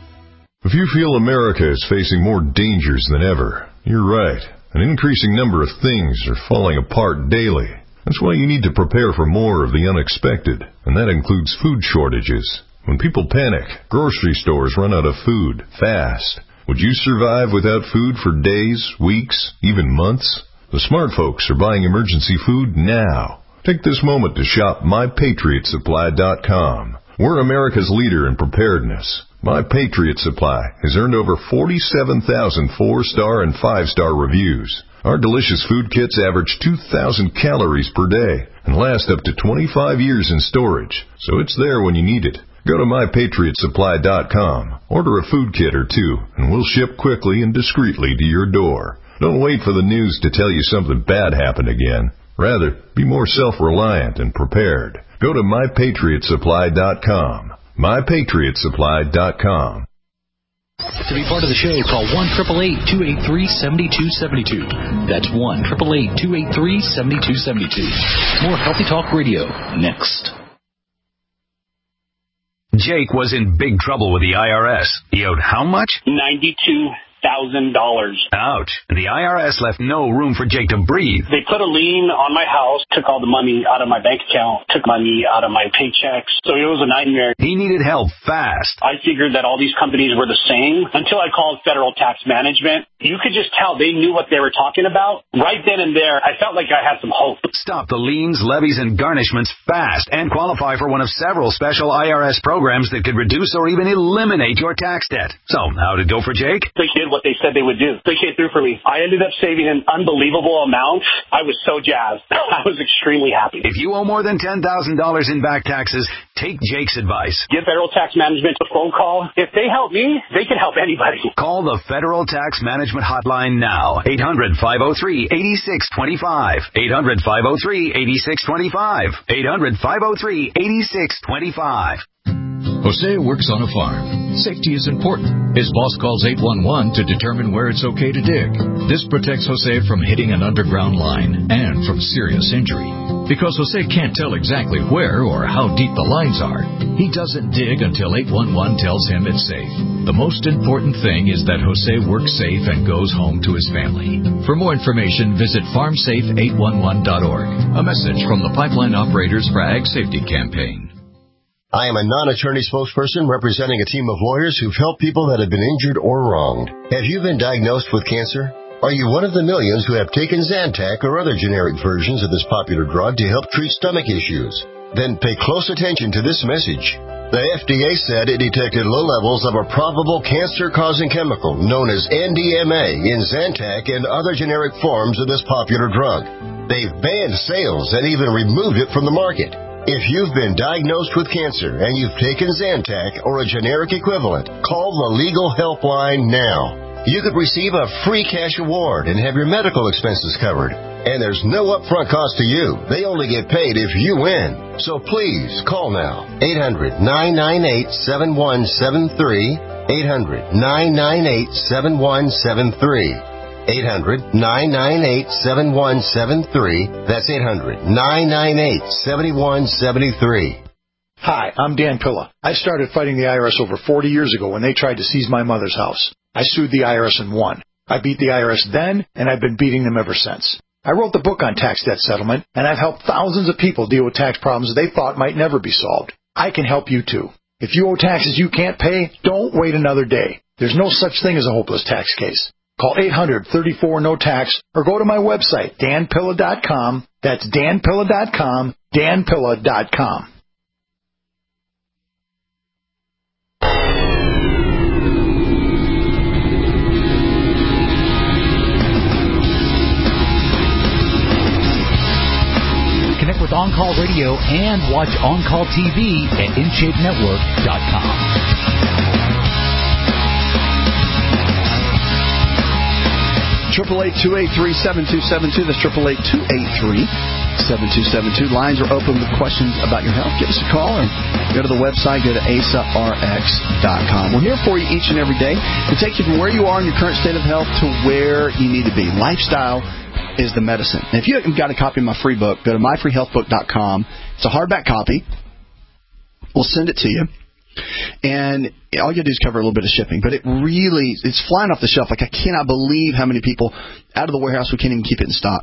If you feel America is facing more dangers than ever, you're right. An increasing number of things are falling apart daily. That's why you need to prepare for more of the unexpected, and that includes food shortages. When people panic, grocery stores run out of food fast. Would you survive without food for days, weeks, even months? The smart folks are buying emergency food now. Take this moment to shop my patriot supply dot com. We're America's leader in preparedness. My Patriot Supply has earned over forty-seven thousand four-star and five-star reviews. Our delicious food kits average two thousand calories per day and last up to twenty-five years in storage, so it's there when you need it. Go to my patriot supply dot com, order a food kit or two, and we'll ship quickly and discreetly to your door. Don't wait for the news to tell you something bad happened again. Rather, be more self-reliant and prepared. Go to my patriot supply dot com. my patriot supply dot com. To be part of the show, call one eight eight eight, two eight three, seven two seven two. That's one eight eight eight, two eight three, seven two seven two. More Healthy Talk Radio next. Jake was in big trouble with the I R S. He owed how much? ninety-two thousand dollars. Ouch. The I R S left no room for Jake to breathe. They put a lien on my house, took all the money out of my bank account, took money out of my paychecks. So it was a nightmare. He needed help fast. I figured that all these companies were the same until I called Federal Tax Management. You could just tell they knew what they were talking about. Right then and there, I felt like I had some hope. Stop the liens, levies, and garnishments fast and qualify for one of several special I R S programs that could reduce or even eliminate your tax debt. So, how'd it go for Jake? They did what they said they would do. They came through for me. I ended up saving an unbelievable amount. I was so jazzed. I was extremely happy. If you owe more than ten thousand dollars in back taxes, take Jake's advice. Give Federal Tax Management a phone call. If they help me, they can help anybody. Call the Federal Tax Management Hotline now. eight hundred, five oh three, eight six two five. eight hundred, five oh three, eight six two five. eight hundred, five oh three, eight six two five. Jose works on a farm. Safety is important. His boss calls eight one one to determine where it's okay to dig. This protects Jose from hitting an underground line and from serious injury. Because Jose can't tell exactly where or how deep the lines are, he doesn't dig until eight one one tells him it's safe. The most important thing is that Jose works safe and goes home to his family. For more information, visit farm safe eight one one dot org. A message from the Pipeline Operators for Ag Safety Campaign. I am a non-attorney spokesperson representing a team of lawyers who've helped people that have been injured or wronged. Have you been diagnosed with cancer? Are you one of the millions who have taken Zantac or other generic versions of this popular drug to help treat stomach issues? Then pay close attention to this message. The F D A said it detected low levels of a probable cancer-causing chemical known as N D M A in Zantac and other generic forms of this popular drug. They've banned sales and even removed it from the market. If you've been diagnosed with cancer and you've taken Zantac or a generic equivalent, call the legal helpline now. You could receive a free cash award and have your medical expenses covered. And there's no upfront cost to you. They only get paid if you win. So please call now. eight hundred, nine nine eight, seven one seven three. eight hundred, nine nine eight, seven one seven three. eight hundred, nine nine eight, seven one seven three. That's eight hundred, nine nine eight, seven one seven three. Hi, I'm Dan Pilla. I started fighting the I R S over forty years ago when they tried to seize my mother's house. I sued the I R S and won. I beat the I R S then, and I've been beating them ever since. I wrote the book on tax debt settlement, and I've helped thousands of people deal with tax problems they thought might never be solved. I can help you too. If you owe taxes you can't pay, don't wait another day. There's no such thing as a hopeless tax case. Call eight hundred, thirty-four, no tax or go to my website, dan pilla dot com. That's dan pilla dot com, dan pilla dot com. Connect with On Call Radio and watch On Call T V at in shape network dot com. Triple eight two eight three seven two seven two. That's triple eight two eight three seven two seven two. Lines are open with questions about your health. Give us a call or go to the website. Go to A S A R X dot com. We're here for you each and every day to take you from where you are in your current state of health to where you need to be. Lifestyle is the medicine. And if you haven't got a copy of my free book, go to my free health book dot com. It's a hardback copy. We'll send it to you. And all you do is cover a little bit of shipping. But it really, it's flying off the shelf. Like, I cannot believe how many people out of the warehouse, we can't even keep it in stock.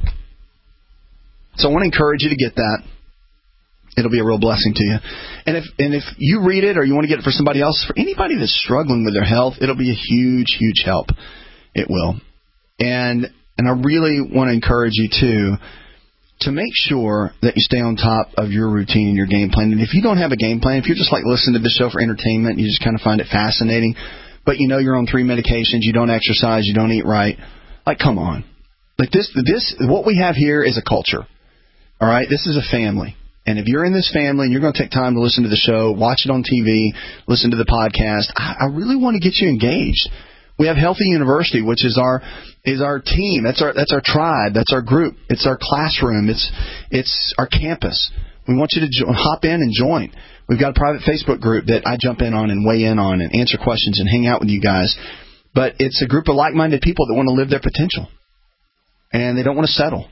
So I want to encourage you to get that. It'll be a real blessing to you. And if and if you read it or you want to get it for somebody else, for anybody that's struggling with their health, it'll be a huge, huge help. It will. And and I really want to encourage you, too, to make sure that you stay on top of your routine and your game plan. And if you don't have a game plan, if you're just like listening to this show for entertainment, you just kind of find it fascinating, but you know you're on three medications, you don't exercise, you don't eat right, like, come on. Like, this, this, what we have here is a culture. All right? This is a family. And if you're in this family and you're going to take time to listen to the show, watch it on T V, listen to the podcast, I, I really want to get you engaged. We have Healthy University, which is our is our team. That's our that's our tribe. That's our group. It's our classroom. It's it's our campus. We want you to jo- hop in and join. We've got a private Facebook group that I jump in on and weigh in on and answer questions and hang out with you guys. But it's a group of like-minded people that want to live their potential, and they don't want to settle.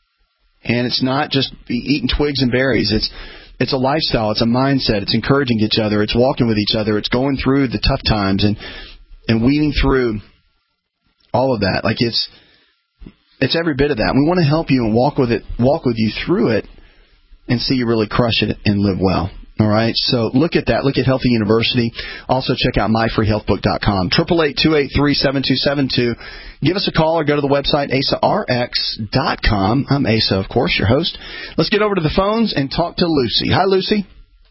And it's not just eating twigs and berries. It's it's a lifestyle. It's a mindset. It's encouraging each other. It's walking with each other. It's going through the tough times and and weeding through all of that. Like, it's it's every bit of that. We want to help you and walk with it, walk with you through it, and see you really crush it and live well. All right. So look at that. Look at Healthy University. Also check out my free health book dot com. Triple eight two eight three seven two seven two. Give us a call or go to the website A S A R X dot com. I'm Asa, of course, your host. Let's get over to the phones and talk to Lucy. Hi, Lucy.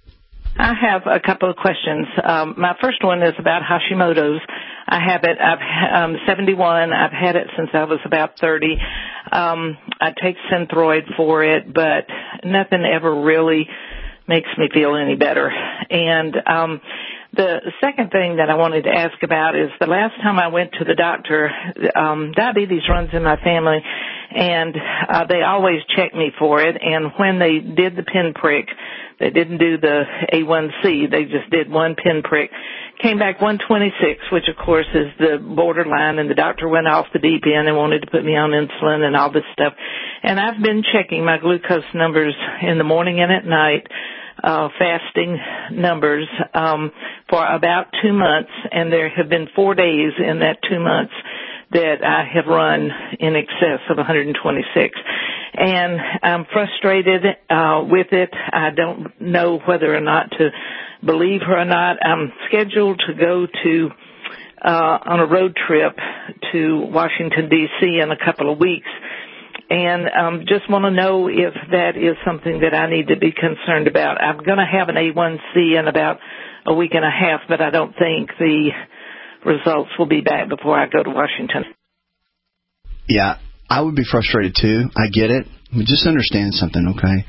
I have a couple of questions. Um, my first one is about Hashimoto's. I have it. I'm um, seventy-one. I've had it since I was about thirty. Um, I take Synthroid for it, but nothing ever really makes me feel any better. And um, the second thing that I wanted to ask about is the last time I went to the doctor, um, diabetes runs in my family, and uh, they always check me for it. And when they did the pinprick, they didn't do the A one C. They just did one pinprick. Came back one twenty-six, which, of course, is the borderline, and the doctor went off the deep end and wanted to put me on insulin and all this stuff. And I've been checking my glucose numbers in the morning and at night, uh, fasting numbers, um, for about two months, and there have been four days in that two months that I have run in excess of one twenty-six. And I'm frustrated uh, with it. I don't know whether or not to believe her or not. I'm scheduled to go to uh, on a road trip to Washington, D C in a couple of weeks. And um, just want to know if that is something that I need to be concerned about. I'm going to have an A one C in about a week and a half, but I don't think the results will be back before I go to Washington. Yeah, I would be frustrated too. I get it. But just understand something, okay?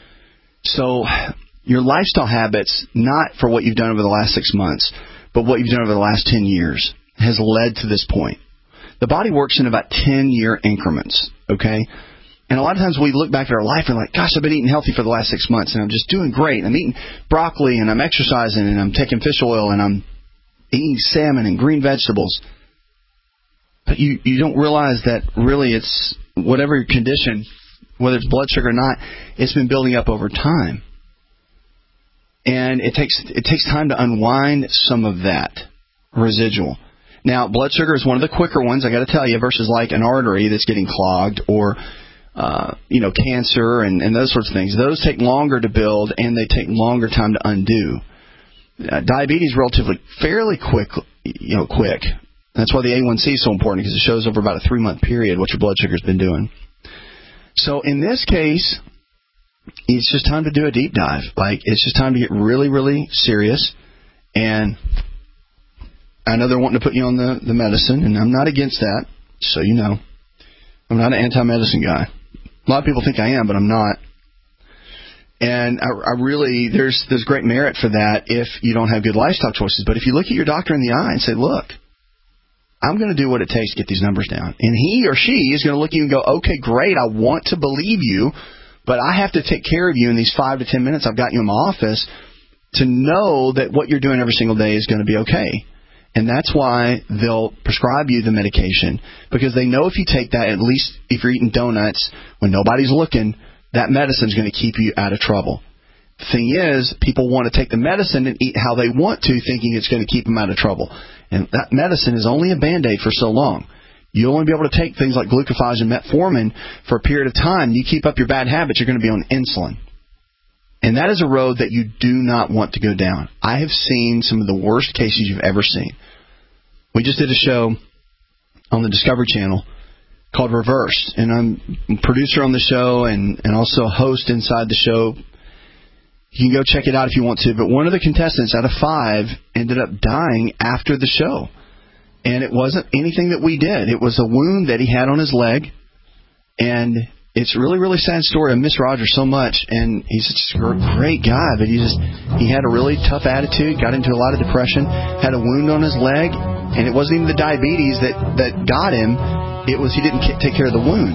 So your lifestyle habits, not for what you've done over the last six months, but what you've done over the last ten years, has led to this point. The body works in about ten-year increments, okay? And a lot of times we look back at our life and we're like, gosh, I've been eating healthy for the last six months, and I'm just doing great. I'm eating broccoli, and I'm exercising, and I'm taking fish oil, and I'm eating salmon and green vegetables. But you, you don't realize that really it's whatever your condition, whether it's blood sugar or not, it's been building up over time. And it takes it takes time to unwind some of that residual. Now, blood sugar is one of the quicker ones, I got to tell you, versus like an artery that's getting clogged or, uh, you know, cancer and, and those sorts of things. Those take longer to build and they take longer time to undo. Uh, diabetes relatively fairly quick, you know, quick. That's why the A one C is so important, because it shows over about a three-month period what your blood sugar's been doing. So in this case, it's just time to do a deep dive. Like, it's just time to get really, really serious. And I know they're wanting to put you on the, the medicine, and I'm not against that, so you know. I'm not an anti-medicine guy. A lot of people think I am, but I'm not. And I, I really, there's there's great merit for that if you don't have good lifestyle choices. But if you look at your doctor in the eye and say, look, I'm going to do what it takes to get these numbers down. And he or she is going to look at you and go, okay, great, I want to believe you, but I have to take care of you in these five to ten minutes I've got you in my office to know that what you're doing every single day is going to be okay. And that's why they'll prescribe you the medication, because they know if you take that, at least if you're eating donuts when nobody's looking, that medicine's going to keep you out of trouble. The thing is, people want to take the medicine and eat how they want to, thinking it's going to keep them out of trouble. And that medicine is only a Band-Aid for so long. You'll only be able to take things like glucophage and metformin for a period of time. You keep up your bad habits, you're going to be on insulin. And that is a road that you do not want to go down. I have seen some of the worst cases you've ever seen. We just did a show on the Discovery Channel called Reverse, and I'm a producer on the show and, and also a host inside the show. You can go check it out if you want to, but one of the contestants out of five ended up dying after the show. And it wasn't anything that we did. It was a wound that he had on his leg, and it's a really, really sad story. I miss Roger so much, and he's such a great guy, but he just he had a really tough attitude, got into a lot of depression, had a wound on his leg, and it wasn't even the diabetes that, that got him. It was he didn't take care of the wound.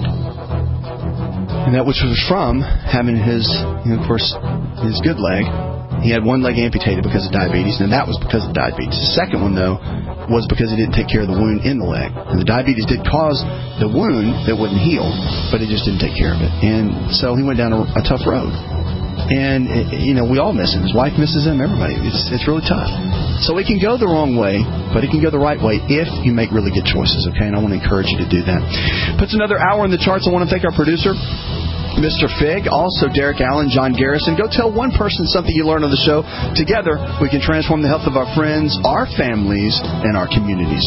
And that which was from having his, you know, of course, his good leg. He had one leg amputated because of diabetes, and that was because of diabetes. The second one, though, was because he didn't take care of the wound in the leg. And the diabetes did cause the wound that wouldn't heal, but he just didn't take care of it. And so he went down a, a tough road. And, you know, we all miss him. His wife misses him, everybody. It's it's really tough. So it can go the wrong way, but it can go the right way if you make really good choices, okay? And I want to encourage you to do that. Puts another hour in the charts. I want to thank our producer, Mister Fig, also Derek Allen, John Garrison. Go tell one person something you learned on the show. Together, we can transform the health of our friends, our families, and our communities.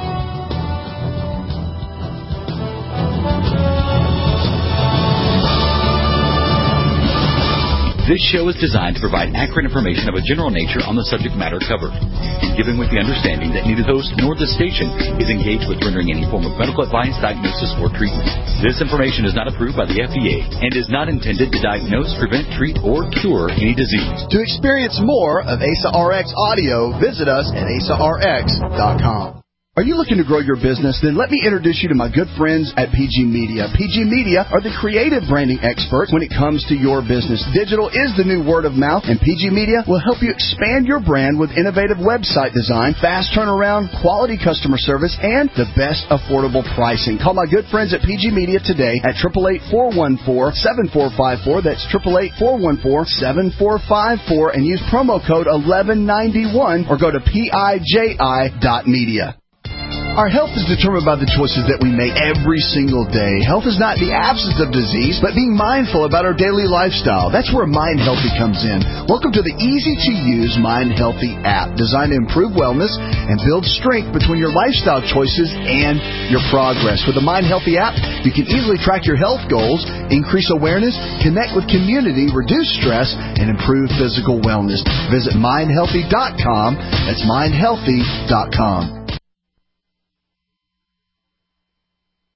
This show is designed to provide accurate information of a general nature on the subject matter covered, and given with the understanding that neither host nor the station is engaged with rendering any form of medical advice, diagnosis, or treatment. This information is not approved by the F D A and is not intended to diagnose, prevent, treat, or cure any disease. To experience more of A S A R X audio, visit us at A S A R X dot com. Are you looking to grow your business? Then let me introduce you to my good friends at P G Media. P G Media are the creative branding experts when it comes to your business. Digital is the new word of mouth, and P G Media will help you expand your brand with innovative website design, fast turnaround, quality customer service, and the best affordable pricing. Call my good friends at P G Media today at eight eight eight, four one four, seven four five four. That's eight eight eight, four one four, seven four five four, and use promo code eleven ninety-one or go to P I J I dot media. Our health is determined by the choices that we make every single day. Health is not the absence of disease, but being mindful about our daily lifestyle. That's where Mind Healthy comes in. Welcome to the easy-to-use Mind Healthy app, designed to improve wellness and build strength between your lifestyle choices and your progress. With the Mind Healthy app, you can easily track your health goals, increase awareness, connect with community, reduce stress, and improve physical wellness. Visit mind healthy dot com. That's mind healthy dot com.